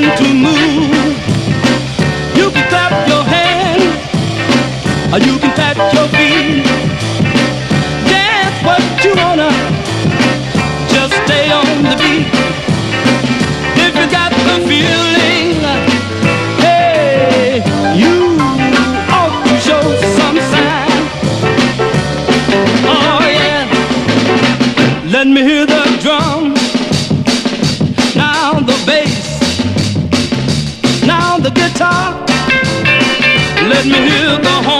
to move. You can clap your hands, or you can pat your feet. Dance what you wanna, just stay on the beat. If you got the feeling, hey, you ought to show some sign. Oh yeah, let me hear the drum, now the bass, now the guitar. Let me hear the horn.